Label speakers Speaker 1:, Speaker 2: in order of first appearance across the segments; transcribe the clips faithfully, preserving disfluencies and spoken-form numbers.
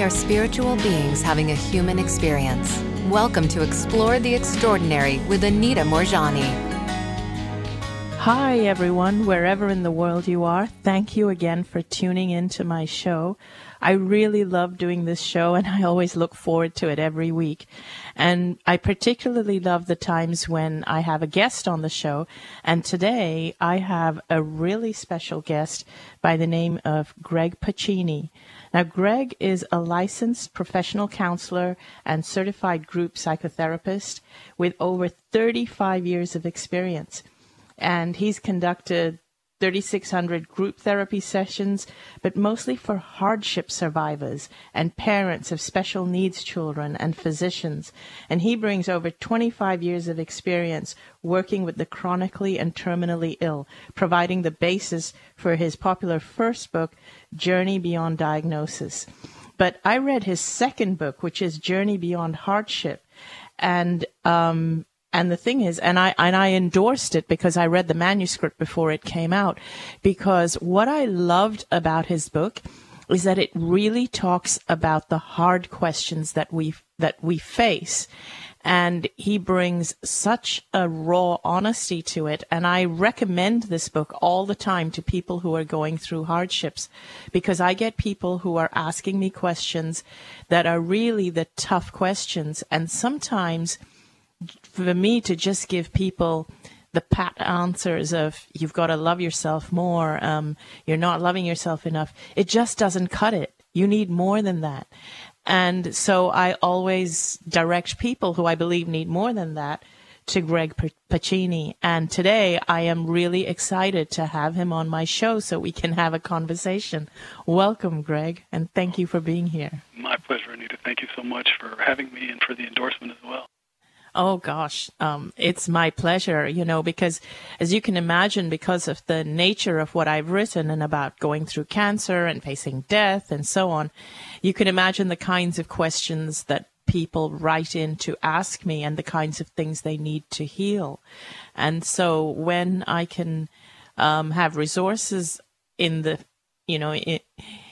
Speaker 1: are spiritual beings having a human experience. Welcome to Explore the Extraordinary with Anita Moorjani.
Speaker 2: Hi, everyone, wherever in the world you are. Thank you again for tuning in to my show. I really love doing this show, and I always look forward to it every week. And I particularly love the times when I have a guest on the show. And today I have a really special guest by the name of Greg Puccini. Now, Greg is a licensed professional counselor and certified group psychotherapist with over thirty-five years of experience. And he's conducted thirty-six hundred group therapy sessions, but mostly for hardship survivors and parents of special needs children and physicians. And he brings over twenty-five years of experience working with the chronically and terminally ill, providing the basis for his popular first book, Journey Beyond Diagnosis. But I read his second book, which is Journey Beyond Hardship. And, um, And the thing is, and I and I endorsed it because I read the manuscript before it came out, because what I loved about his book is that it really talks about the hard questions that we that we face, and he brings such a raw honesty to it. And I recommend this book all the time to people who are going through hardships, because I get people who are asking me questions that are really the tough questions, and sometimes for me to just give people the pat answers of you've got to love yourself more, um, you're not loving yourself enough, it just doesn't cut it. You need more than that. And so I always direct people who I believe need more than that to Greg Puccini. And today I am really excited to have him on my show so we can have a conversation. Welcome, Greg, and thank you for being here.
Speaker 3: My pleasure, Anita. Thank you so much for having me and for the endorsement as well.
Speaker 2: Oh, gosh, um, it's my pleasure, you know, because as you can imagine, because of the nature of what I've written and about going through cancer and facing death and so on, you can imagine the kinds of questions that people write in to ask me and the kinds of things they need to heal. And so when I can um, have resources in the, you know, in,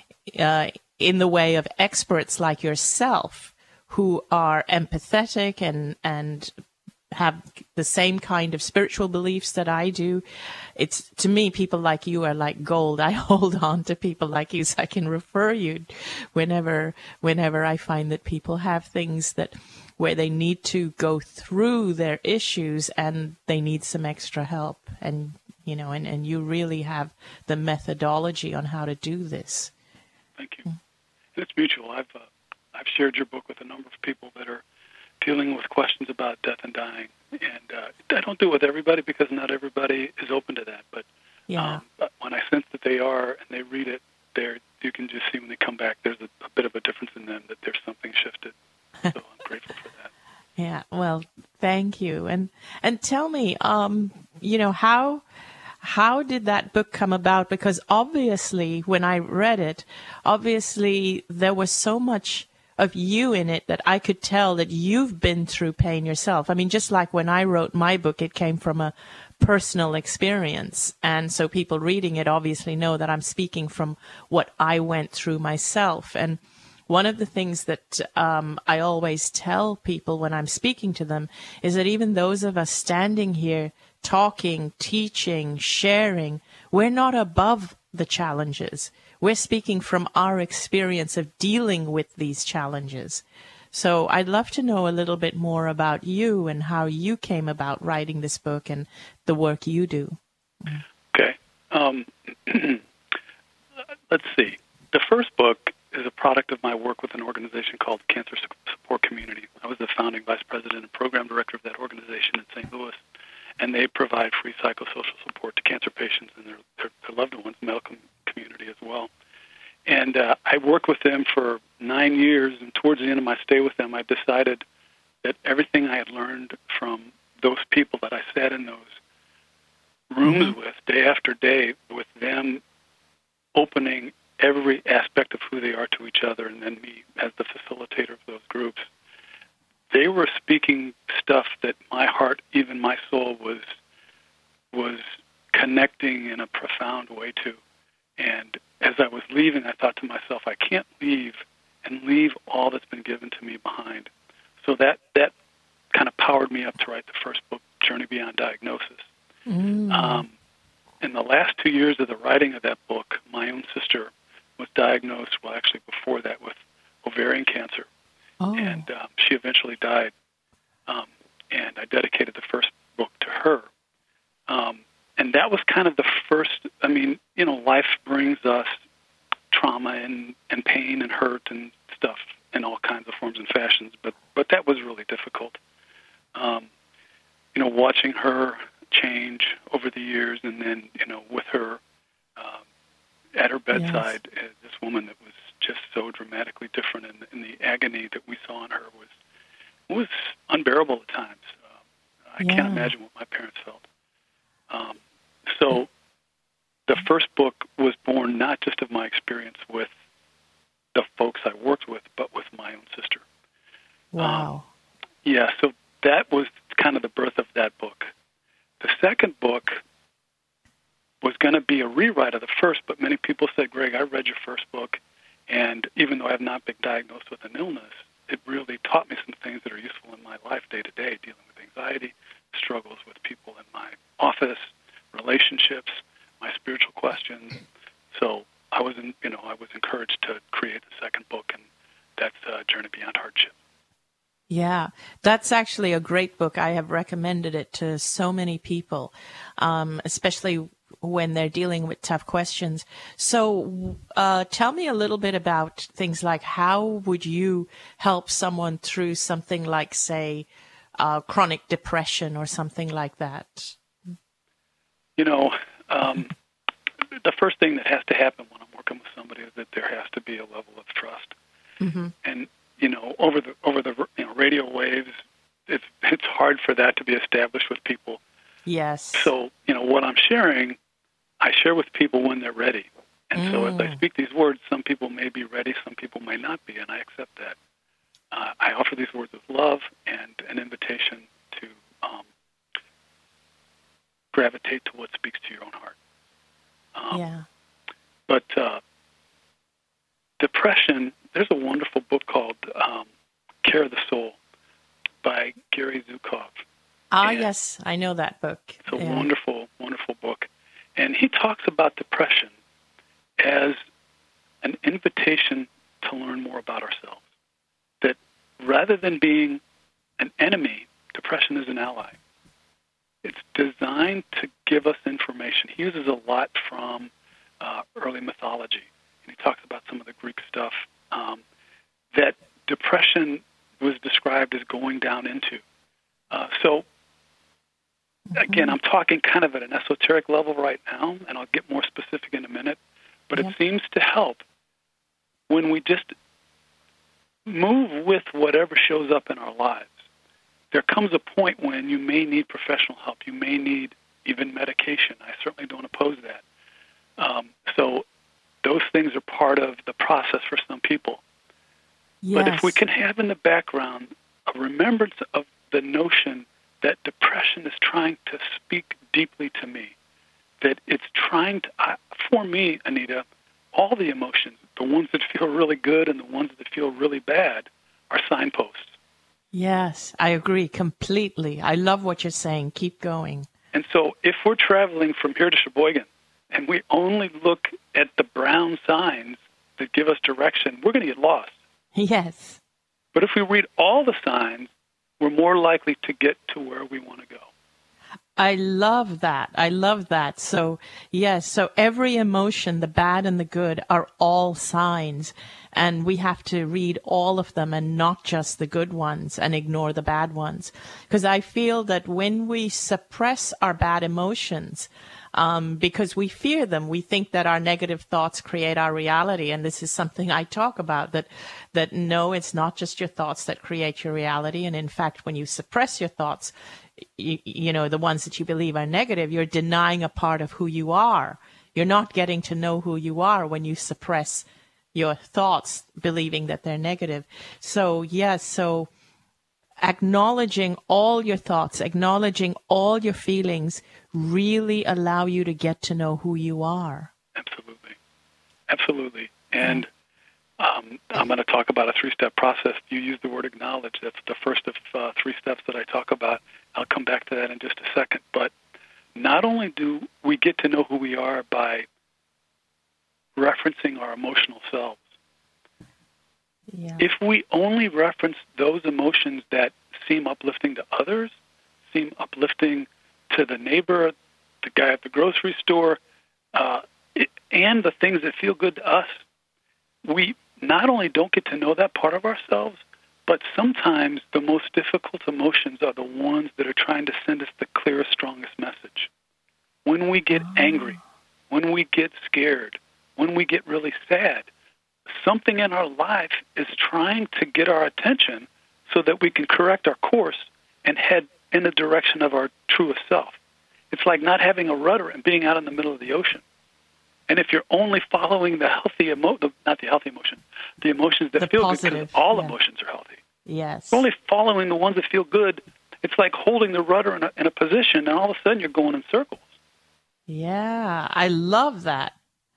Speaker 2: uh, in the way of experts like yourself, who are empathetic and, and have the same kind of spiritual beliefs that I do. It's, to me, people like you are like gold. I hold on to people like you so I can refer you whenever, whenever I find that people have things that, where they need to go through their issues and they need some extra help. And, you know, and, and you really have the methodology on how to do this.
Speaker 3: Thank you. It's mutual. I've, uh, I've shared your book with a number of people that are dealing with questions about death and dying. And uh, I don't do it with everybody because not everybody is open to that. But,
Speaker 2: yeah.
Speaker 3: um, but when I sense that they are and they read it, there you can just see when they come back, there's a, a bit of a difference in them, that there's something shifted. So I'm grateful for that.
Speaker 2: Yeah, well, thank you. And and tell me, um, you know, how... How did that book come about? Because obviously, when I read it, obviously there was so much of you in it that I could tell that you've been through pain yourself. I mean, just like when I wrote my book, it came from a personal experience. And so people reading it obviously know that I'm speaking from what I went through myself. And one of the things that um, I always tell people when I'm speaking to them is that even those of us standing here talking, teaching, sharing, we're not above the challenges. We're speaking from our experience of dealing with these challenges. So I'd love to know a little bit more about you and how you came about writing this book and the work you do.
Speaker 3: Okay. Um, let's see. The first book is a product of my work with an organization called Cancer Support Community. I was the founding vice president and program director of that organization in Saint Louis. And they provide free psychosocial support to cancer patients and their, their, their loved ones, medical community as well. And uh, I worked with them for nine years, and towards the end of my stay with them, I decided that everything I had learned from those people that I sat in those rooms mm-hmm. with day after day, with them opening every aspect of who they are to each other, and then me as the facilitator of those groups, they were speaking stuff that my heart, even my soul, was was connecting in a profound way to. And as I was leaving, I thought to myself, I can't leave and leave all that's been given to me behind. So that, that kind of powered me up to write the first book, Journey Beyond Diagnosis.
Speaker 2: Mm.
Speaker 3: Um, in the last two years of the writing of that book, my own sister was diagnosed, well, actually before that, with ovarian cancer.
Speaker 2: Oh.
Speaker 3: And um, she eventually died. Um, and I dedicated the first book to her. Um, and that was kind of the first, I mean, you know, life brings us trauma and, and pain and hurt and stuff in all kinds of forms and fashions, but, but that was really difficult. Um, you know, watching her change over the years, and then, you know, with her um, at her bedside, yes. uh, this woman that was just so dramatically different, and, and the agony that we saw in her was was unbearable at times. Uh, I yeah. can't imagine what my parents felt. Um, so the first book was born not just of my experience with the folks I worked with, but with my own sister.
Speaker 2: Wow.
Speaker 3: Um, yeah, so that was kind of the birth of that book. The second book was going to be a rewrite of the first, but many people said, Greg, I read your first book, and even though I have not been diagnosed with an illness, it really taught me some things that are useful in my life day to day, dealing with anxiety, struggles with people in my office, relationships, my spiritual questions. So I was, in, you know, I was encouraged to create the second book, and that's uh, Journey Beyond Hardship.
Speaker 2: Yeah, that's actually a great book. I have recommended it to so many people, um, especially when they're dealing with tough questions. So uh, tell me a little bit about things like how would you help someone through something like, say, uh, chronic depression or something like that?
Speaker 3: You know, um, the first thing that has to happen when I'm working with somebody is that there has to be a level of trust.
Speaker 2: Mm-hmm.
Speaker 3: And, you know, over the over the you know, radio waves, it's it's hard for that to be established with people.
Speaker 2: Yes.
Speaker 3: So, you know, what I'm sharing, I share with people when they're ready. And mm. so as I speak these words, some people may be ready, some people may not be, and I accept that. Uh, I offer these words with love and an invitation to um, gravitate to what speaks to your own heart. Um,
Speaker 2: yeah.
Speaker 3: But uh, depression, there's a wonderful book called um, Care of the Soul by Gary Zukav.
Speaker 2: Ah,
Speaker 3: and
Speaker 2: yes, I know that book.
Speaker 3: It's a
Speaker 2: yeah.
Speaker 3: wonderful, wonderful book. And he talks about depression as an invitation to learn more about ourselves. That rather than being an enemy, depression is an ally. It's designed to give us information. He uses a lot from uh, early mythology, and he talks about some of the Greek stuff um, that depression was described as going down into. Uh, so, again, I'm talking kind of at an esoteric level right now, and I'll get more specific in a minute, but yeah. it seems to help when we just move with whatever shows up in our lives. There comes a point when you may need professional help. You may need even medication. I certainly don't oppose that. Um, so those things are part of the process for some people.
Speaker 2: Yes.
Speaker 3: But if we can have in the background a remembrance of the notion that depression is trying to speak deeply to me, that it's trying to, uh, for me, Anita, all the emotions, the ones that feel really good and the ones that feel really bad, are signposts.
Speaker 2: Yes, I agree completely. I love what you're saying. Keep going.
Speaker 3: And so if we're traveling from here to Sheboygan and we only look at the brown signs that give us direction, we're going to get lost.
Speaker 2: Yes.
Speaker 3: But if we read all the signs, we're more likely to get to where we want to go.
Speaker 2: I love that. I love that. So, yes, so every emotion, the bad and the good, are all signs. And we have to read all of them and not just the good ones and ignore the bad ones. Because I feel that when we suppress our bad emotions, um, because we fear them, we think that our negative thoughts create our reality. And this is something I talk about, that, that no, it's not just your thoughts that create your reality. And in fact, when you suppress your thoughts, You, you know, the ones that you believe are negative, you're denying a part of who you are. You're not getting to know who you are when you suppress your thoughts, believing that they're negative. So, yes, so acknowledging all your thoughts, acknowledging all your feelings really allow you to get to know who you are.
Speaker 3: Absolutely. Absolutely. And Um, I'm going to talk about a three-step process. You use the word acknowledge. That's the first of uh, three steps that I talk about. I'll come back to that in just a second. But not only do we get to know who we are by referencing our emotional selves,
Speaker 2: Yeah.
Speaker 3: if we only reference those emotions that seem uplifting to others, seem uplifting to the neighbor, the guy at the grocery store, uh, it, and the things that feel good to us, we not only don't get to know that part of ourselves, but sometimes the most difficult emotions are the ones that are trying to send us the clearest, strongest message. When we get
Speaker 2: Oh.
Speaker 3: angry, when we get scared, when we get really sad, something in our life is trying to get our attention so that we can correct our course and head in the direction of our truest self. It's like not having a rudder and being out in the middle of the ocean. And if you're only following the healthy emotion, not the healthy emotion, the emotions that
Speaker 2: The
Speaker 3: feel
Speaker 2: positive,
Speaker 3: good, because all
Speaker 2: yeah.
Speaker 3: emotions are healthy.
Speaker 2: Yes.
Speaker 3: You're only following the ones that feel good. It's like holding the rudder in a, in a position, and all of a sudden you're going in circles.
Speaker 2: Yeah, I love that.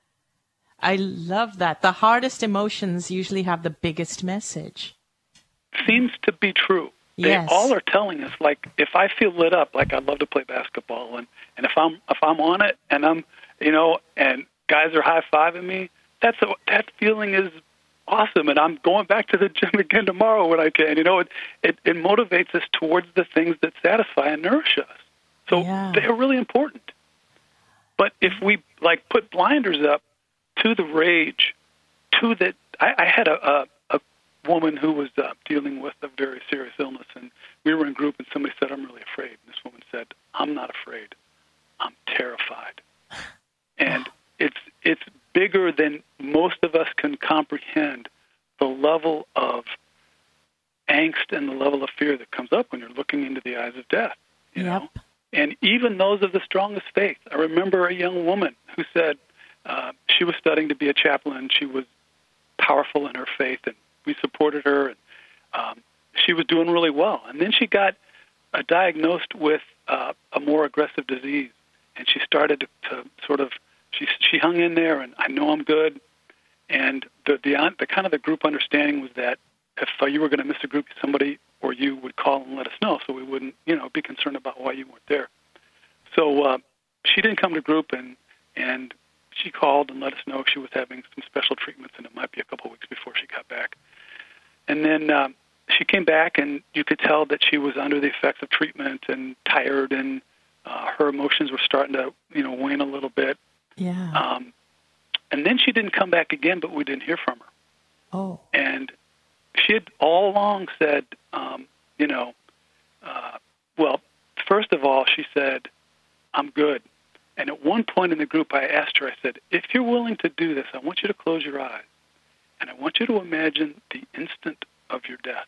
Speaker 2: I love that. The hardest emotions usually have the biggest message.
Speaker 3: Seems to be true. They
Speaker 2: Yes.
Speaker 3: all are telling us, like, if I feel lit up, like I love to play basketball, and, and if I'm if I'm on it, and I'm, you know, and guys are high-fiving me, that's a, that feeling is awesome, and I'm going back to the gym again tomorrow when I can. You know, it, it, it motivates us towards the things that satisfy and nourish us. So
Speaker 2: Yeah.
Speaker 3: they're really important. But if we, like, put blinders up to the rage, to the... I, I had a, a, a woman who was uh, dealing with a very serious illness, and we were in group, and somebody said, I'm really afraid. And this woman said, I'm not afraid. I'm terrified. And it's it's bigger than most of us can comprehend, the level of angst and the level of fear that comes up when you're looking into the eyes of death. You
Speaker 2: Yep.
Speaker 3: know? And even those of the strongest faith. I remember a young woman who said uh, she was studying to be a chaplain. She was powerful in her faith, and we supported her, and um, she was doing really well. And then she got uh, diagnosed with uh, a more aggressive disease, and she started to, to sort of, she she hung in there, and I know I'm good. And the the, the kind of the group understanding was that if uh, you were going to miss a group, somebody or you would call and let us know, so we wouldn't, you know, be concerned about why you weren't there. So uh, she didn't come to group, and and she called and let us know she was having some special treatments, and it might be a couple of weeks before she got back. And then um, she came back, and you could tell that she was under the effects of treatment and tired, and uh, her emotions were starting to, you know, wane a little bit.
Speaker 2: Yeah.
Speaker 3: Um, and then she didn't come back again, but we didn't hear from her.
Speaker 2: Oh.
Speaker 3: And she had all along said, um, you know, uh, well, first of all, she said, I'm good. And at one point in the group, I asked her, I said, if you're willing to do this, I want you to close your eyes, and I want you to imagine the instant of your death.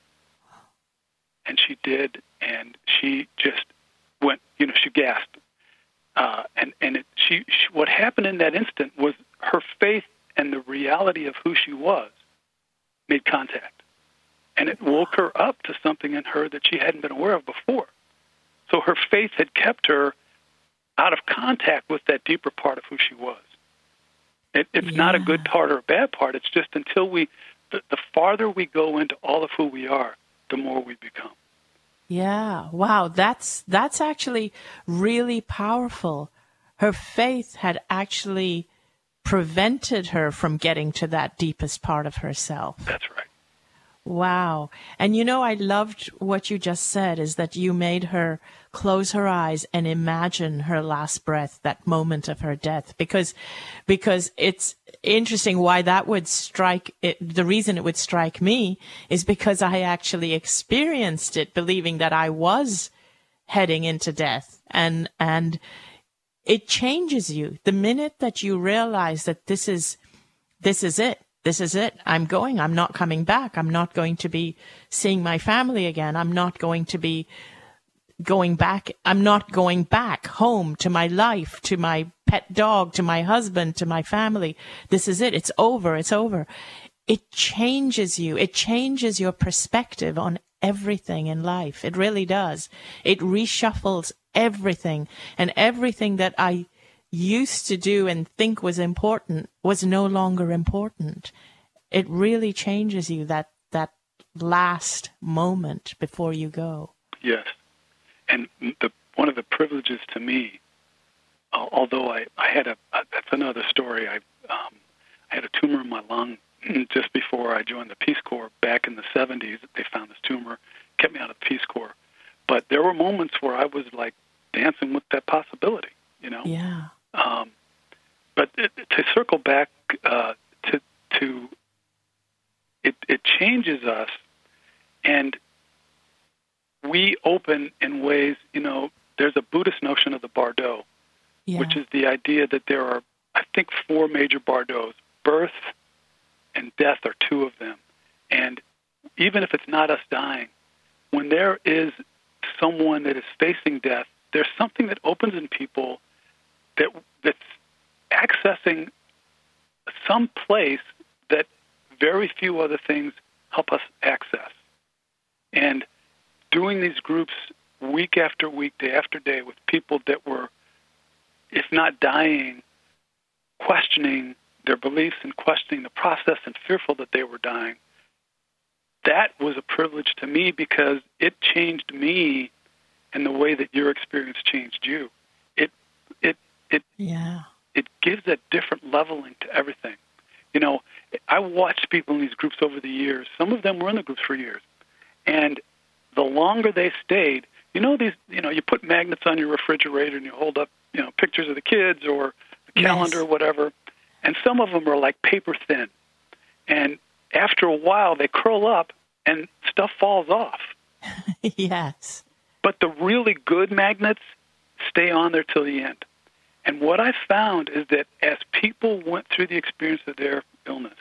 Speaker 3: And she did, and she just went, you know, she gasped. Uh, and and it, she, she, what happened in that instant was her faith and the reality of who she was made contact. And it woke her up to something in her that she hadn't been aware of before. So her faith had kept her out of contact with that deeper part of who she was. It, it's
Speaker 2: Yeah.
Speaker 3: not a good part or a bad part. It's just until we, the, the farther we go into all of who we are, the more we become.
Speaker 2: Yeah. Wow. That's that's actually really powerful. Her faith had actually prevented her from getting to that deepest part of herself.
Speaker 3: That's right.
Speaker 2: Wow. And you know, I loved what you just said, is that you made her close her eyes and imagine her last breath, that moment of her death, because, because it's interesting why that would strike it. The reason it would strike me is because I actually experienced it, believing that I was heading into death, and, and it changes you the minute that you realize that this is, this is it. This is it. I'm going. I'm not coming back. I'm not going to be seeing my family again. I'm not going to be going back. I'm not going back home to my life, to my pet dog, to my husband, to my family. This is it. It's over. It's over. It changes you. It changes your perspective on everything in life. It really does. It reshuffles everything, and everything that I used to do and think was important was no longer important. it really changes you, that that last moment before you go.
Speaker 3: Yes. And the, one of the privileges to me, uh, although I, I had a, uh, that's another story, I, um, I had a tumor in my lung just before I joined the Peace Corps back in the seventies. They found this tumor, kept me out of the Peace Corps. But there were moments where I was like dancing with that possibility, you know?
Speaker 2: Yeah.
Speaker 3: Um, but it, to circle back uh, to, to it, it changes us, and we open in ways, you know, there's a Buddhist notion of the bardo, yeah. which is the idea that there are, I think, four major bardos. Birth and death are two of them. And even if it's not us dying, when there is someone that is facing death, there's something that opens in people that that's accessing some place that very few other things help us access. And doing these groups week after week, day after day, with people that were, if not dying, questioning their beliefs and questioning the process and fearful that they were dying, that was a privilege to me because it changed me in the way that your experience changed you. It it it
Speaker 2: yeah.
Speaker 3: it gives a different leveling to everything. You know, I watched people in these groups over the years. Some of them were in the groups for years. And the longer they stayed, you know, these, you know, you put magnets on your refrigerator and you hold up, you know, pictures of the kids or the calendar yes. or whatever. And some of them are like paper thin. And after a while, they curl up and stuff falls off.
Speaker 2: Yes.
Speaker 3: But the really good magnets stay on there till the end. And what I found is that as people went through the experience of their illness,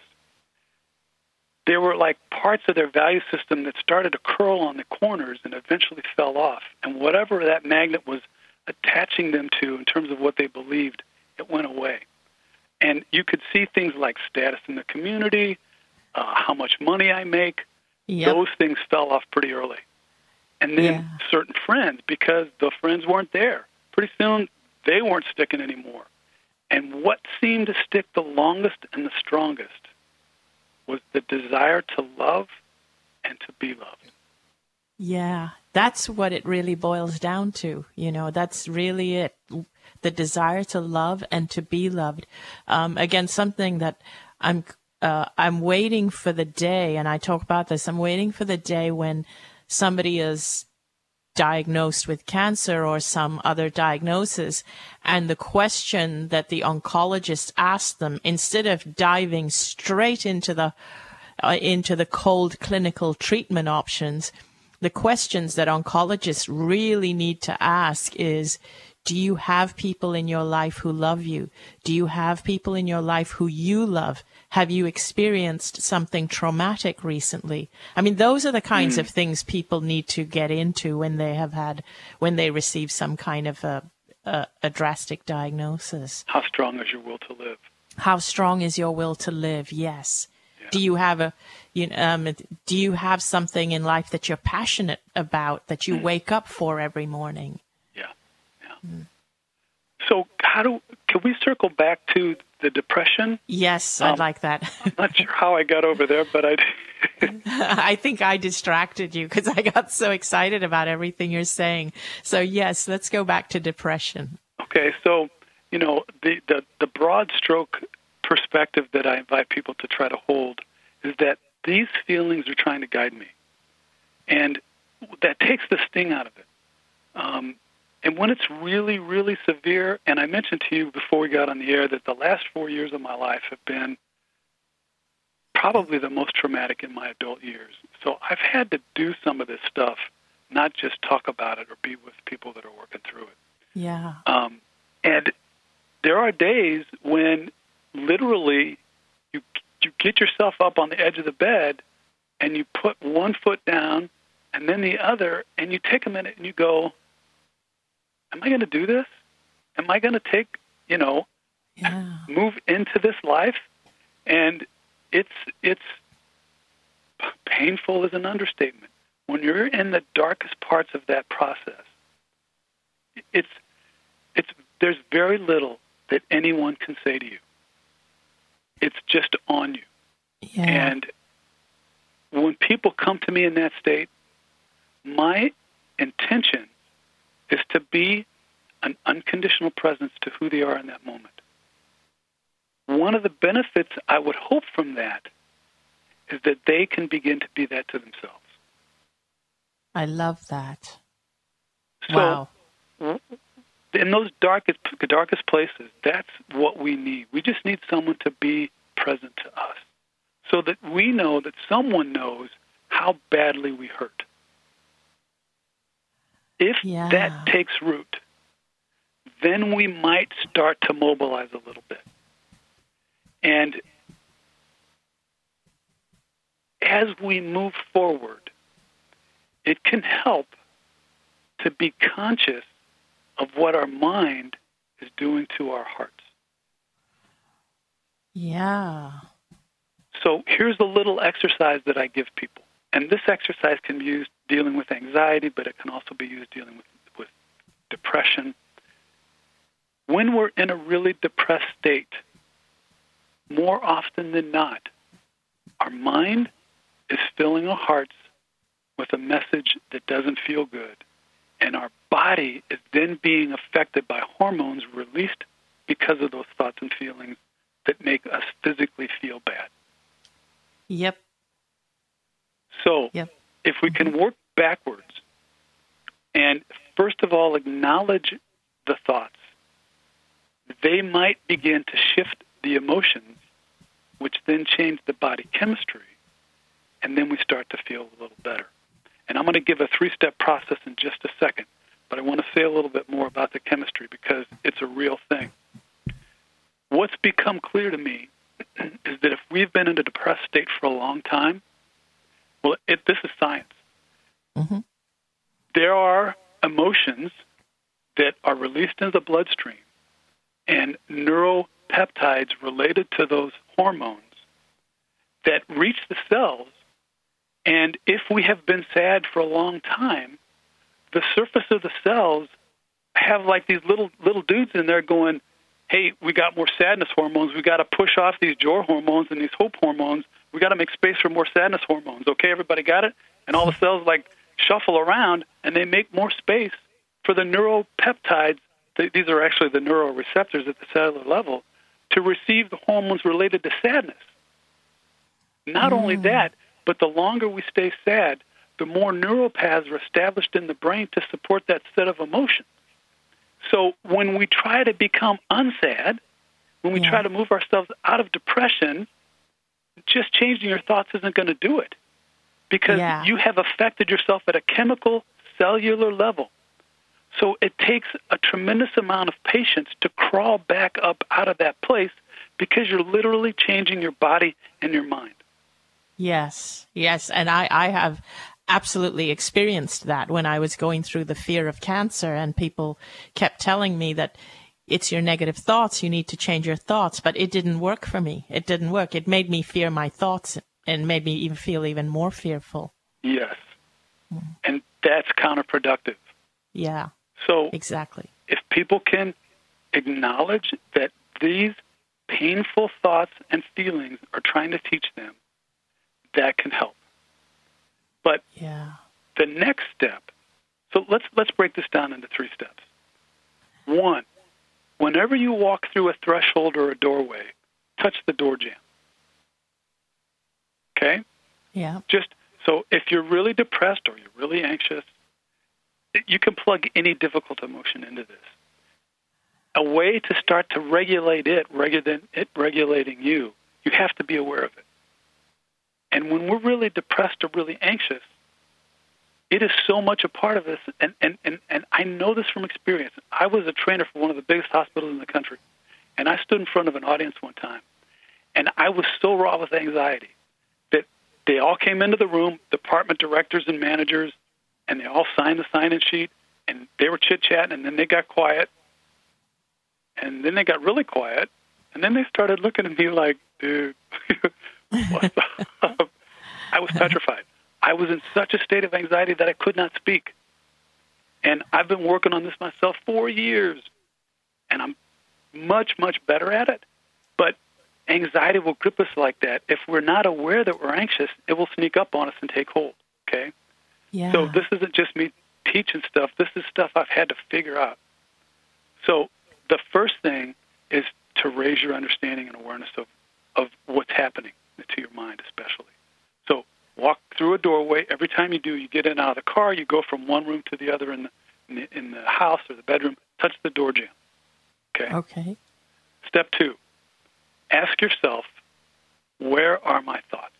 Speaker 3: there were like parts of their value system that started to curl on the corners and eventually fell off. And whatever that magnet was attaching them to in terms of what they believed, it went away. And you could see things like status in the community, uh, how much money I make. Yep. Those things fell off pretty early. And then yeah. certain friends, because the friends weren't there. Pretty soon, they weren't sticking anymore. And what seemed to stick the longest and the strongest was the desire to love and to be loved.
Speaker 2: Yeah, that's what it really boils down to. You know, that's really it. The desire to love and to be loved. Um, again, something that I'm uh, I'm waiting for the day, and I talk about this, I'm waiting for the day when somebody is diagnosed with cancer or some other diagnosis, and the question that the oncologist asked them, instead of diving straight into the uh, into the cold clinical treatment options, the questions that oncologists really need to ask is, do you have people in your life who love you? Do you have people in your life who you love? Have you experienced something traumatic recently? I mean, those are the kinds mm. of things people need to get into when they have had, when they receive some kind of a, a, a drastic diagnosis.
Speaker 3: How strong is your will to live?
Speaker 2: How strong is your will to live? Yes. Yeah. Do you have a, you know, um, do you have something in life that you're passionate about, that you mm. wake up for every morning?
Speaker 3: Yeah. Yeah. Mm. So how do, can we circle back to the depression?
Speaker 2: Yes, I'd um, like that.
Speaker 3: I'm not sure how I got over there, but I
Speaker 2: I think I distracted you because I got so excited about everything you're saying. So yes, let's go back to depression.
Speaker 3: Okay, so, you know, the, the, the broad stroke perspective that I invite people to try to hold is that these feelings are trying to guide me. And that takes the sting out of it. Um, And when it's really, really severe, and I mentioned to you before we got on the air that the last four years of my life have been probably the most traumatic in my adult years. So I've had to do some of this stuff, not just talk about it or be with people that are working through it.
Speaker 2: Yeah.
Speaker 3: Um, and there are days when literally you you get yourself up on the edge of the bed and you put one foot down and then the other, and you take a minute and you go, am I going to do this? Am I going to take, you know, yeah. move into this life? And it's it's painful is an understatement. When you're in the darkest parts of that process, it's it's there's very little that anyone can say to you. It's just on you.
Speaker 2: Yeah.
Speaker 3: And when people come to me in that state, my intention is to be an unconditional presence to who they are in that moment. One of the benefits I would hope from that is that they can begin to be that to themselves.
Speaker 2: I love that.
Speaker 3: So,
Speaker 2: wow.
Speaker 3: in those darkest, darkest places, that's what we need. We just need someone to be present to us so that we know that someone knows how badly we hurt. If
Speaker 2: Yeah.
Speaker 3: that takes root, then we might start to mobilize a little bit. And as we move forward, it can help to be conscious of what our mind is doing to our hearts.
Speaker 2: Yeah.
Speaker 3: So here's a little exercise that I give people. And this exercise can be used dealing with anxiety, but it can also be used dealing with, with depression. When we're in a really depressed state, more often than not, our mind is filling our hearts with a message that doesn't feel good. And our body is then being affected by hormones released because of those thoughts and feelings that make us physically feel bad.
Speaker 2: Yep.
Speaker 3: So
Speaker 2: Yep.
Speaker 3: if we can work backwards and first of all acknowledge the thoughts, they might begin to shift the emotions, which then change the body chemistry, and then we start to feel a little better. And I'm going to give a three-step process in just a second, but I want to say a little bit more about the chemistry because it's a real thing. What's become clear to me is that if we've been in a depressed state for a long time, well, it, this is science.
Speaker 2: Mm-hmm.
Speaker 3: There are emotions that are released into the bloodstream and neuropeptides related to those hormones that reach the cells. And if we have been sad for a long time, the surface of the cells have like these little little dudes in there going, hey, we got more sadness hormones. We got to push off these joy hormones and these hope hormones. We got to make space for more sadness hormones. Okay, everybody got it? And all the cells like shuffle around and they make more space for the neuropeptides. These are actually the neuroreceptors at the cellular level to receive the hormones related to sadness. Not mm. only that, but the longer we stay sad, the more neural paths are established in the brain to support that set of emotions. So when we try to become unsad, when we yeah. try to move ourselves out of depression, just changing your thoughts isn't going to do it because yeah. you have affected yourself at a chemical, cellular level. So it takes a tremendous amount of patience to crawl back up out of that place because you're literally changing your body and your mind.
Speaker 2: Yes, yes. And I, I have absolutely experienced that when I was going through the fear of cancer, and people kept telling me that it's your negative thoughts, you need to change your thoughts, but it didn't work for me. It didn't work. It made me fear my thoughts and made me even feel even more fearful.
Speaker 3: Yes. Mm. And that's counterproductive.
Speaker 2: Yeah.
Speaker 3: So
Speaker 2: exactly.
Speaker 3: If people can acknowledge that these painful thoughts and feelings are trying to teach them, that can help. But
Speaker 2: yeah.
Speaker 3: the next step, so let's let's break this down into three steps. One, whenever you walk through a threshold or a doorway, touch the door jamb. Okay?
Speaker 2: Yeah.
Speaker 3: Just so if you're really depressed or you're really anxious, you can plug any difficult emotion into this. A way to start to regulate it rather than it regulating you, you have to be aware of it. And when we're really depressed or really anxious, it is so much a part of us. And, and, and, and I know this from experience. I was a trainer for one of the biggest hospitals in the country. And I stood in front of an audience one time. And I was so raw with anxiety that they all came into the room, department directors and managers, and they all signed the sign-in sheet. And they were chit-chatting, and then they got quiet. And then they got really quiet. And then they started looking at me like, dude, what's up? I was petrified. I was in such a state of anxiety that I could not speak. And I've been working on this myself for years. And I'm much, much better at it. But anxiety will grip us like that. If we're not aware that we're anxious, it will sneak up on us and take hold, okay?
Speaker 2: Yeah.
Speaker 3: So this isn't just me teaching stuff. This is stuff I've had to figure out. So the first thing is to raise your understanding and awareness of, of what's happening to your mind especially. So walk through a doorway. Every time you do, you get in and out of the car, you go from one room to the other in the, in the, in the house or the bedroom, touch the door jamb. Okay?
Speaker 2: Okay.
Speaker 3: Step two, ask yourself, where are my thoughts?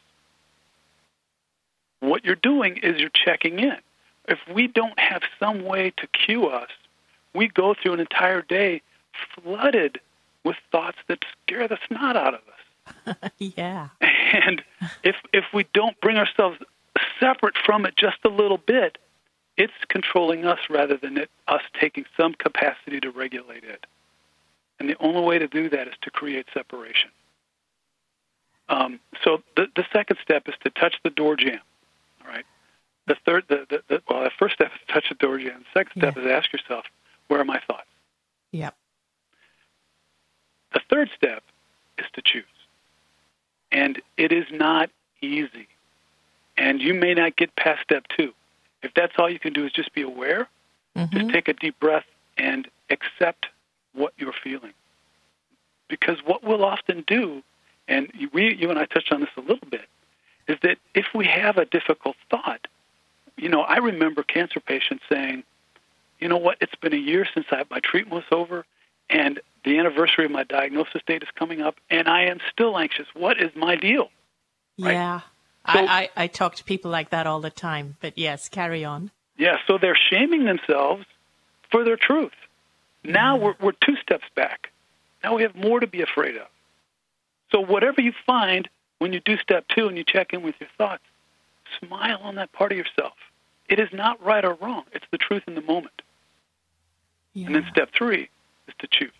Speaker 3: What you're doing is you're checking in. If we don't have some way to cue us, we go through an entire day flooded with thoughts that scare the snot out of us.
Speaker 2: Yeah.
Speaker 3: And if if we don't bring ourselves separate from it just a little bit, it's controlling us rather than it, us taking some capacity to regulate it. And the only way to do that is to create separation. Um, so the, the second step is to touch the door jamb. All right. The third, the, the, the well, the first step is to touch the door jamb. The second step
Speaker 2: Yeah.
Speaker 3: is to ask yourself, where are my thoughts?
Speaker 2: Yep.
Speaker 3: The third step is to choose. And it is not easy. And you may not get past step two. If that's all you can do is just be aware,
Speaker 2: Mm-hmm.
Speaker 3: just take a deep breath and accept what you're feeling. Because what we'll often do, and we, you and I touched on this a little bit, is that if we have a difficult thought, you know, I remember cancer patients saying, you know what, it's been a year since I, my treatment was over, and the anniversary of my diagnosis date is coming up, and I am still anxious. What is my deal? Right?
Speaker 2: Yeah.
Speaker 3: So-
Speaker 2: I, I, I talk to people like that all the time, but yes, carry on.
Speaker 3: Yeah, so they're shaming themselves for their truth. Now we're, we're two steps back. Now we have more to be afraid of. So whatever you find when you do step two and you check in with your thoughts, smile on that part of yourself. It is not right or wrong. It's the truth in the moment.
Speaker 2: Yeah.
Speaker 3: And then step three is to choose.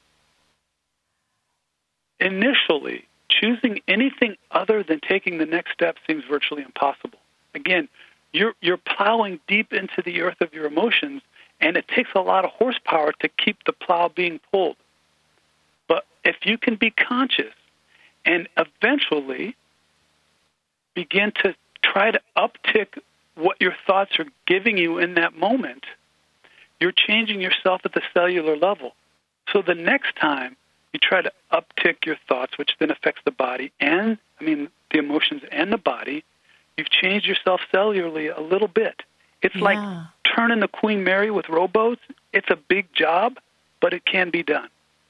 Speaker 3: Initially, choosing anything other than taking the next step seems virtually impossible. Again, you're you're plowing deep into the earth of your emotions, and it takes a lot of horsepower to keep the plow being pulled. But if you can be conscious and eventually begin to try to uptick what your thoughts are giving you in that moment, you're changing yourself at the cellular level. So the next time you try to uptick your thoughts, which then affects the body and, I mean, the emotions and the body, you've changed yourself cellularly a little bit. It's
Speaker 2: Yeah.
Speaker 3: like turning the Queen Mary with rowboats. It's a big job, but it can be done.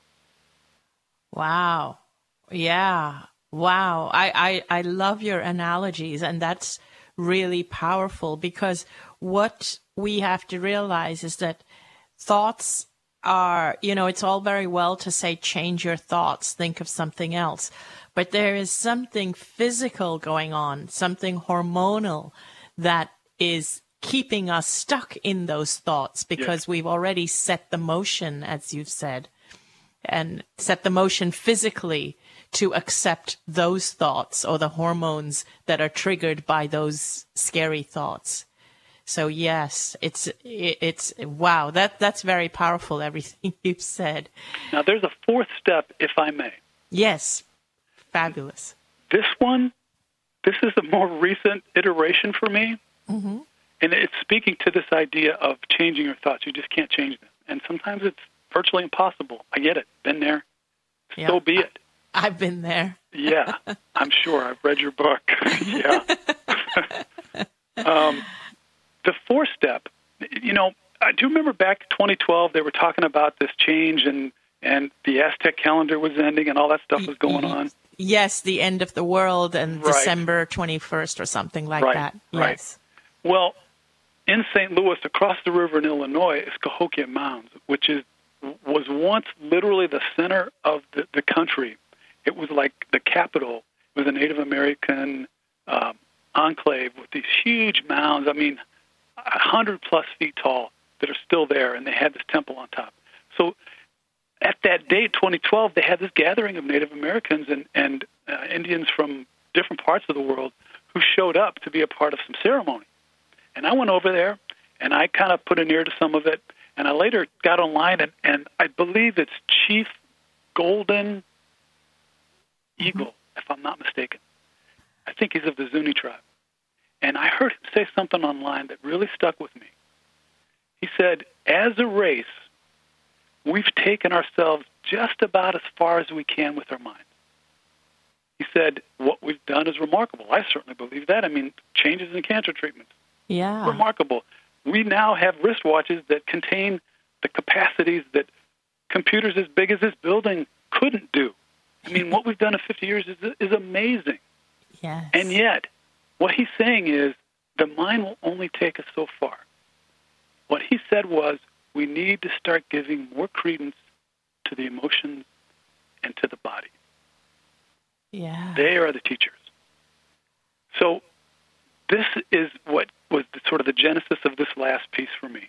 Speaker 2: Wow. Yeah. Wow. I, I, I love your analogies, and that's really powerful, because what we have to realize is that thoughts are, you know, it's all very well to say, change your thoughts, think of something else. But there is something physical going on, something hormonal that is keeping us stuck in those thoughts, because
Speaker 3: Yes.
Speaker 2: we've already set the motion, as you've said, and set the motion physically to accept those thoughts or the hormones that are triggered by those scary thoughts. So yes, it's it's wow, that that's very powerful, everything you've said.
Speaker 3: Now, there's a fourth step, if I may.
Speaker 2: Yes, fabulous.
Speaker 3: This one, this is a more recent iteration for me,
Speaker 2: Mm-hmm.
Speaker 3: and it's speaking to this idea of changing your thoughts. You just can't change them. And sometimes it's virtually impossible. I get it. Been there.
Speaker 2: Yeah.
Speaker 3: So be it.
Speaker 2: I've been there.
Speaker 3: Yeah, I'm sure. I've read your book. Yeah. um, the fourth step, you know, I do remember back in twenty twelve, they were talking about this change, and, and the Aztec calendar was ending and all that stuff was going on.
Speaker 2: Yes, the end of the world and
Speaker 3: Right.
Speaker 2: December twenty-first or something like
Speaker 3: Right,
Speaker 2: that.
Speaker 3: right.
Speaker 2: Yes.
Speaker 3: Well, in Saint Louis, across the river in Illinois, is Cahokia Mounds, which is was once literally the center of the, the country. It was like the capital. It was a Native American um, enclave with these huge mounds, I mean, one hundred plus feet tall, that are still there, and they had this temple on top. So at that date, twenty twelve, they had this gathering of Native Americans and, and uh, Indians from different parts of the world who showed up to be a part of some ceremony. And I went over there, and I kind of put an ear to some of it, and I later got online, and, and I believe it's Chief Golden eagle, mm-hmm. if I'm not mistaken. I think he's of the Zuni tribe. And I heard him say something online that really stuck with me. He said, as a race, we've taken ourselves just about as far as we can with our minds. He said, what we've done is remarkable. I certainly believe that. I mean, changes in cancer treatments.
Speaker 2: Yeah.
Speaker 3: Remarkable. We now have wristwatches that contain the capacities that computers as big as this building couldn't do. I mean, what we've done in fifty years is, is amazing.
Speaker 2: Yes.
Speaker 3: And yet, what he's saying is the mind will only take us so far. What he said was we need to start giving more credence to the emotions and to the body.
Speaker 2: Yeah.
Speaker 3: They are the teachers. So this is what was the, sort of the genesis of this last piece for me.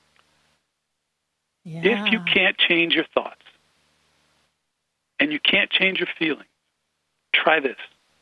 Speaker 2: Yeah.
Speaker 3: If you can't change your thoughts and you can't change your feelings, try this.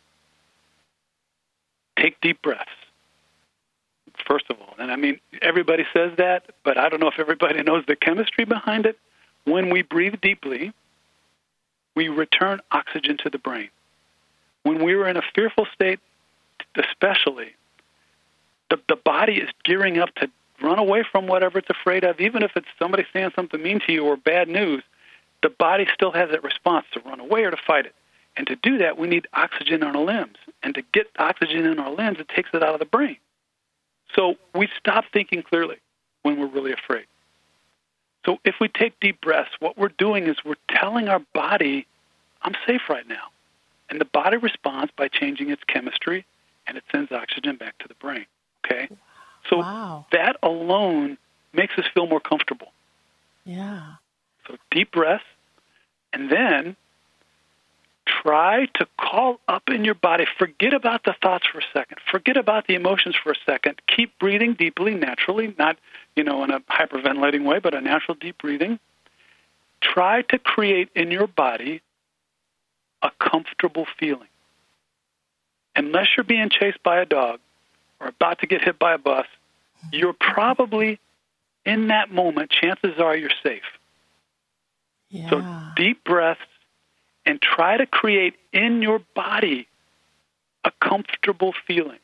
Speaker 3: Take deep breaths, first of all. And I mean, everybody says that, but I don't know if everybody knows the chemistry behind it. When we breathe deeply, we return oxygen to the brain. When we were in a fearful state, especially, the, the body is gearing up to run away from whatever it's afraid of. Even if it's somebody saying something mean to you or bad news, the body still has that response to run away or to fight it. And to do that, we need oxygen in our limbs. And to get oxygen in our limbs, it takes it out of the brain. So we stop thinking clearly when we're really afraid. So if we take deep breaths, what we're doing is we're telling our body, I'm safe right now. And the body responds by changing its chemistry, and it sends oxygen back to the brain. Okay? So
Speaker 2: wow.
Speaker 3: that alone makes us feel more comfortable.
Speaker 2: Yeah.
Speaker 3: So deep breaths, and then try to call up in your body. Forget about the thoughts for a second. Forget about the emotions for a second. Keep breathing deeply, naturally, not, you know, in a hyperventilating way, but a natural deep breathing. Try to create in your body a comfortable feeling. Unless you're being chased by a dog or about to get hit by a bus, you're probably, in that moment, chances are you're safe.
Speaker 2: Yeah.
Speaker 3: So deep breaths, and try to create in your body a comfortable feeling.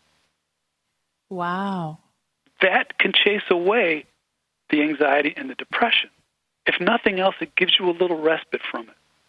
Speaker 2: Wow.
Speaker 3: That can chase away the anxiety and the depression. If nothing else, it gives you a little respite from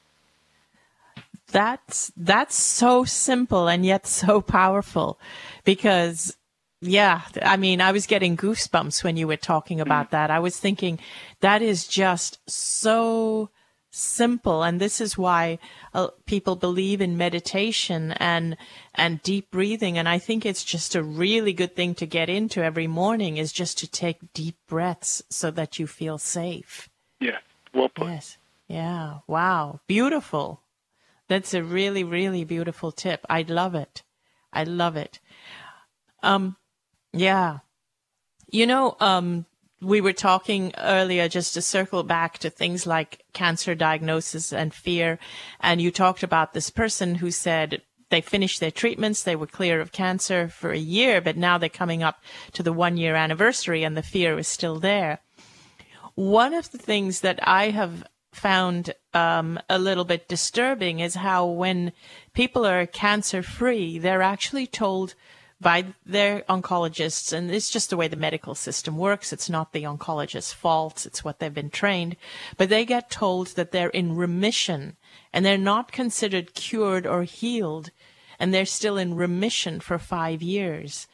Speaker 3: it.
Speaker 2: That's that's so simple and yet so powerful, because yeah, I mean, I was getting goosebumps when you were talking about mm-hmm. that. I was thinking that is just so simple, and this is why uh, people believe in meditation and and deep breathing. And I think it's just a really good thing to get into every morning, is just to take deep breaths so that you feel safe.
Speaker 3: Yeah, well put.
Speaker 2: Yes. Yeah. Wow. Beautiful. That's a really, really beautiful tip. I love it. I love it. Um, yeah. You know, um, we were talking earlier, just to circle back to things like cancer diagnosis and fear. And you talked about this person who said they finished their treatments, they were clear of cancer for a year, but now they're coming up to the one year anniversary and the fear is still there. One of the things that I have found um, a little bit disturbing is how when people are cancer-free, they're actually told by their oncologists, and it's just the way the medical system works. It's not the oncologist's fault. It's what they've been trained. But they get told that they're in remission, and they're not considered cured or healed, and they're still in remission for five years.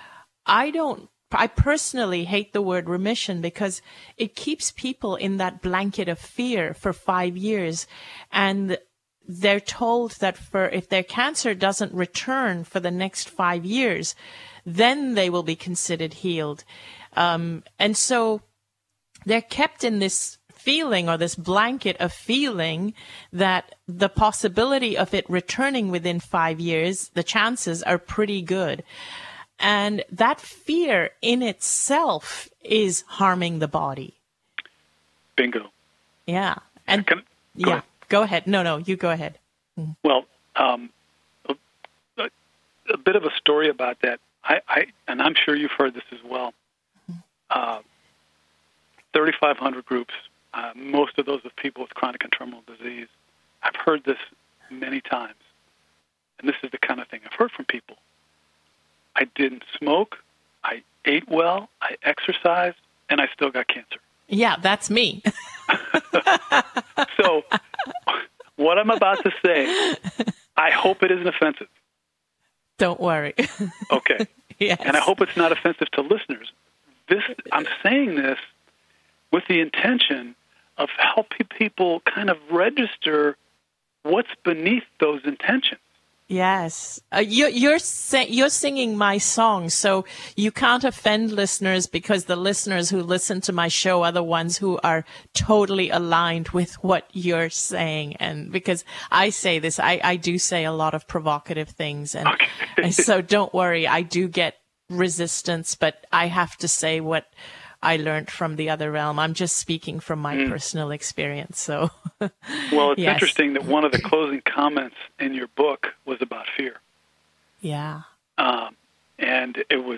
Speaker 2: I don't I personally hate the word remission because it keeps people in that blanket of fear for five years. And they're told that for if their cancer doesn't return for the next five years, then they will be considered healed. Um, and so they're kept in this feeling, or this blanket of feeling, that the possibility of it returning within five years, the chances are pretty good. And that fear in itself is harming the body.
Speaker 3: Bingo.
Speaker 2: Yeah. And
Speaker 3: Can, go
Speaker 2: yeah,
Speaker 3: ahead.
Speaker 2: Go ahead. No, no, you go ahead. Mm.
Speaker 3: Well, um, a, a, a bit of a story about that. I, I and I'm sure you've heard this as well. Uh, thirty-five hundred groups, uh, most of those with people with chronic and terminal disease. I've heard this many times, and this is the kind of thing I've heard from people. I didn't smoke, I ate well, I exercised, and I still got cancer.
Speaker 2: Yeah, that's me.
Speaker 3: So what I'm about to say, I hope it isn't offensive.
Speaker 2: Don't worry.
Speaker 3: Okay.
Speaker 2: Yes.
Speaker 3: And I hope it's not offensive to listeners. This, I'm saying this with the intention of helping people kind of register what's beneath those intentions.
Speaker 2: Yes, uh, you, you're sa- you're singing my song, so you can't offend listeners because the listeners who listen to my show are the ones who are totally aligned with what you're saying. And because I say this, I, I do say a lot of provocative things, and,
Speaker 3: Okay.
Speaker 2: and so don't worry, I do get resistance, but I have to say what I learned from the other realm. I'm just speaking from my mm. personal experience. So,
Speaker 3: well, it's yes. interesting that one of the closing comments in your book was about fear.
Speaker 2: Yeah.
Speaker 3: Um, and it was,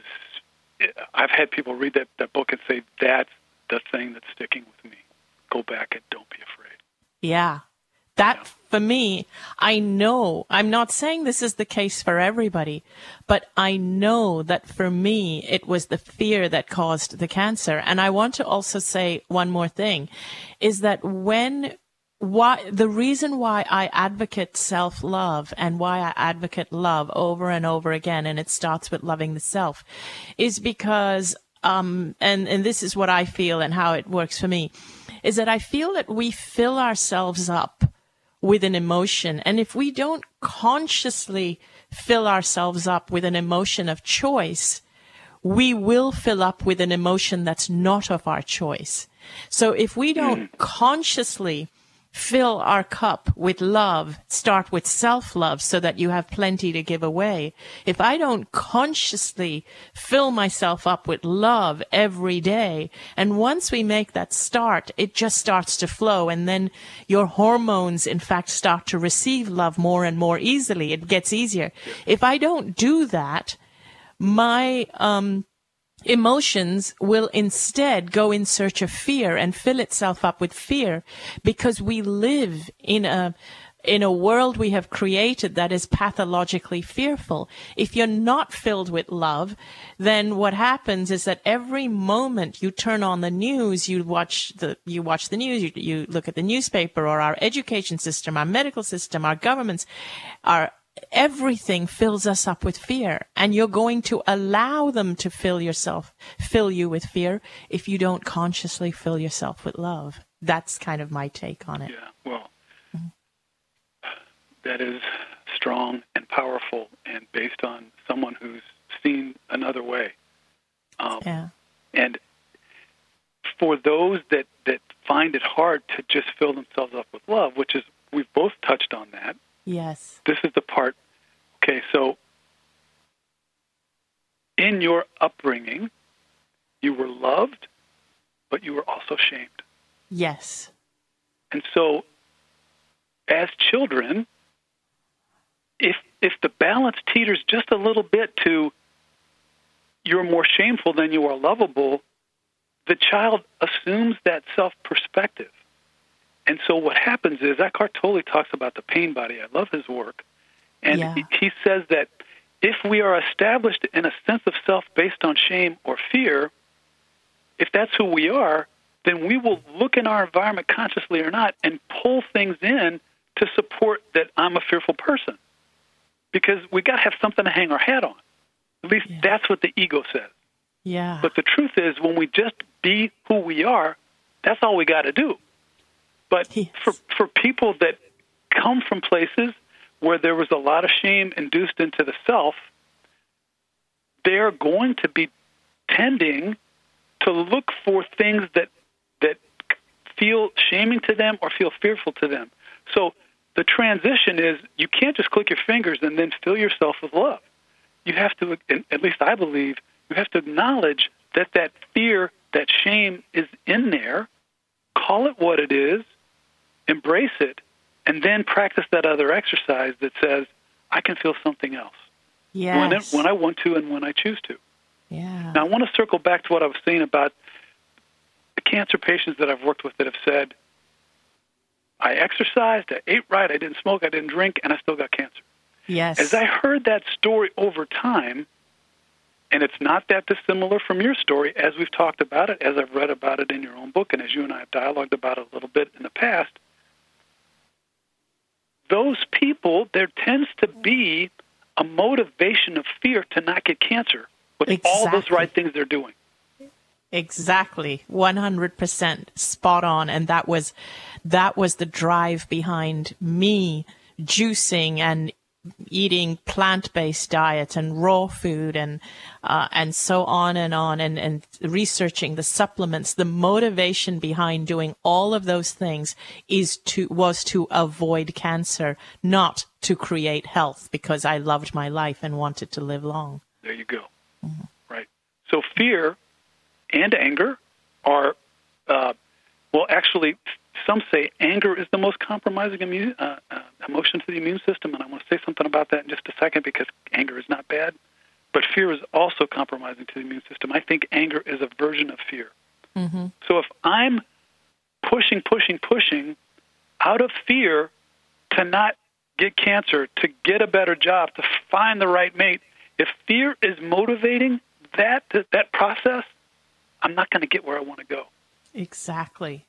Speaker 3: I've had people read that, that book and say, that's the thing that's sticking with me. Go back and don't be afraid.
Speaker 2: Yeah. That,
Speaker 3: yeah.
Speaker 2: for me, I know, I'm not saying this is the case for everybody, but I know that for me, it was the fear that caused the cancer. And I want to also say one more thing, is that when, why, the reason why I advocate self-love and why I advocate love over and over again, and it starts with loving the self, is because, um, and, and this is what I feel and how it works for me, is that I feel that we fill ourselves up with an emotion. And if we don't consciously fill ourselves up with an emotion of choice, we will fill up with an emotion that's not of our choice. So if we don't consciously fill our cup with love, start with self-love so that you have plenty to give away. If I don't consciously fill myself up with love every day, and once we make that start, it just starts to flow, and then your hormones, in fact, start to receive love more and more easily. It gets easier. If I don't do that, my um emotions will instead go in search of fear and fill itself up with fear, because we live in a in a world we have created that is pathologically fearful. If you're not filled with love, then what happens is that every moment you turn on the news, you watch the you watch the news, you, you look at the newspaper, or our education system, our medical system, our governments, our everything fills us up with fear, and you're going to allow them to fill yourself, fill you with fear if you don't consciously fill yourself with love. That's kind of my take on it.
Speaker 3: Yeah, well, mm-hmm. that is strong and powerful, and based on someone who's seen another way. Um,
Speaker 2: yeah.
Speaker 3: And for those that, that find it hard to just fill themselves up with love, which is, we've both touched on that.
Speaker 2: Yes.
Speaker 3: This is the part. Okay, so in your upbringing, you were loved, but you were also shamed.
Speaker 2: Yes.
Speaker 3: And so as children, if if the balance teeters just a little bit to you're more shameful than you are lovable, the child assumes that self-perspective. And so what happens is, Eckhart Tolle talks about the pain body. I love his work. And
Speaker 2: yeah.
Speaker 3: he, he says that if we are established in a sense of self based on shame or fear, if that's who we are, then we will look in our environment, consciously or not, and pull things in to support that I'm a fearful person. Because we got to have something to hang our hat on. At least yeah. that's what the ego says.
Speaker 2: Yeah.
Speaker 3: But the truth is, when we just be who we are, that's all we got to do. But
Speaker 2: yes.
Speaker 3: for for people that come from places where there was a lot of shame induced into the self, they're going to be tending to look for things that that feel shaming to them or feel fearful to them. So the transition is, you can't just click your fingers and then fill yourself with love. You have to, at least I believe, you have to acknowledge that that fear, that shame is in there, call it what it is, embrace it, and then practice that other exercise that says, I can feel something else.
Speaker 2: Yes.
Speaker 3: When, it, when I want to and when I choose to.
Speaker 2: Yeah.
Speaker 3: Now, I want to circle back to what I was saying about the cancer patients that I've worked with that have said, I exercised, I ate right, I didn't smoke, I didn't drink, and I still got cancer.
Speaker 2: Yes.
Speaker 3: As I heard that story over time, and it's not that dissimilar from your story, as we've talked about it, as I've read about it in your own book, and as you and I have dialogued about it a little bit in the past, those people, there tends to be a motivation of fear to not get cancer with
Speaker 2: Exactly.
Speaker 3: all those right things they're doing.
Speaker 2: Exactly. one hundred percent spot on. And that was, that was the drive behind me juicing and eating plant-based diet and raw food and, uh, and so on and on and, and researching the supplements. The motivation behind doing all of those things is to, was to avoid cancer, not to create health, because I loved my life and wanted to live long.
Speaker 3: There you go. Mm-hmm. Right. So fear and anger are, uh, well, actually, some say anger is the most compromising immune, uh, uh, emotion to the immune system, and I want to say something about that in just a second, because anger is not bad, but fear is also compromising to the immune system. I think anger is a version of fear. Mm-hmm. So if I'm pushing, pushing, pushing out of fear to not get cancer, to get a better job, to find the right mate, if fear is motivating that that process, I'm not going to get where I want to go.
Speaker 2: Exactly.